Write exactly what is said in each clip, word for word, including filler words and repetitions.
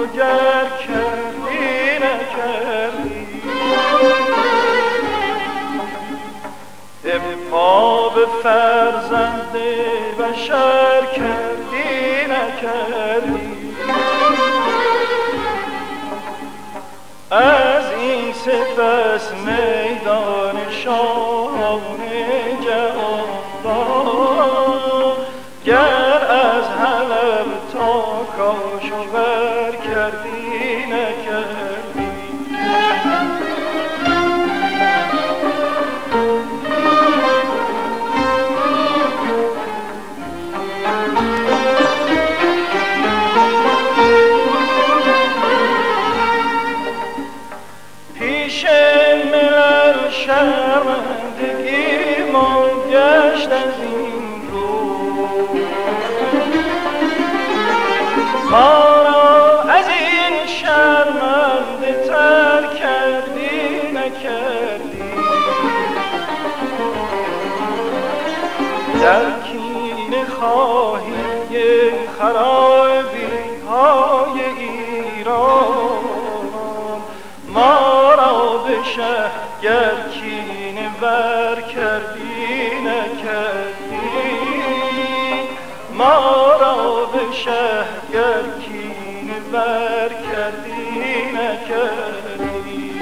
گر کردی نکردی ابقا به فرزند بشر کردی نکردی از این سپس میدان شاهان جهان را گر از حلب تا کاشور کردی نکردی پیش ملل شرمندگی ما گشت از این رو ما را از این شرمنده تر کردی نکردی در کینه خواهی خرابی های ایران ما را به شهر کینه ور کردی نکردی ما را به شهر کینه ور کردی نکردی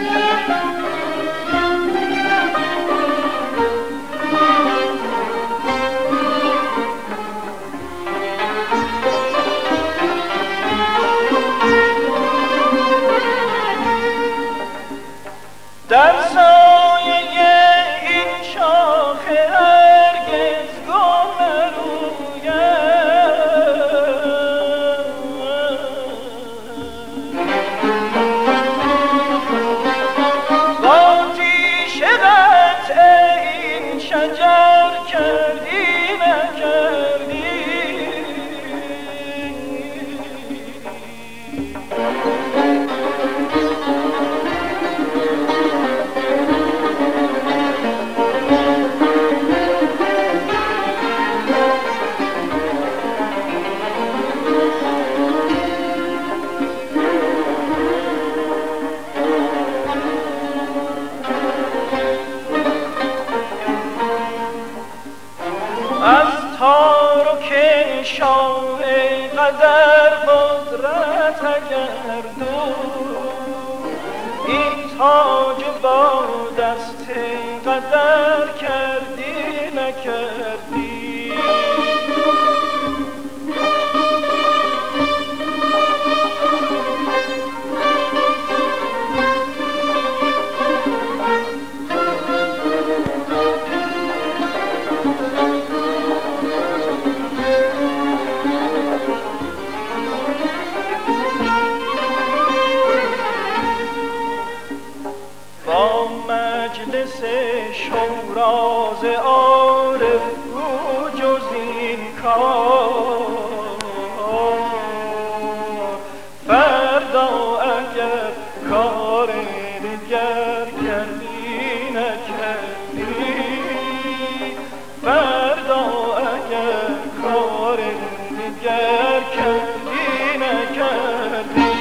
در سایه این شاخ هرگز گل نروید با تیشه قطع این شجر کردی نکردی از تارک شاه قدر قدرت اگر دو این تاج با دست قدر کردی نکردی مجلس شوراز عارف رو جز این کار فردا اگر کار دیگر کردی نکردی فردا اگر کار دیگر کردی نکردی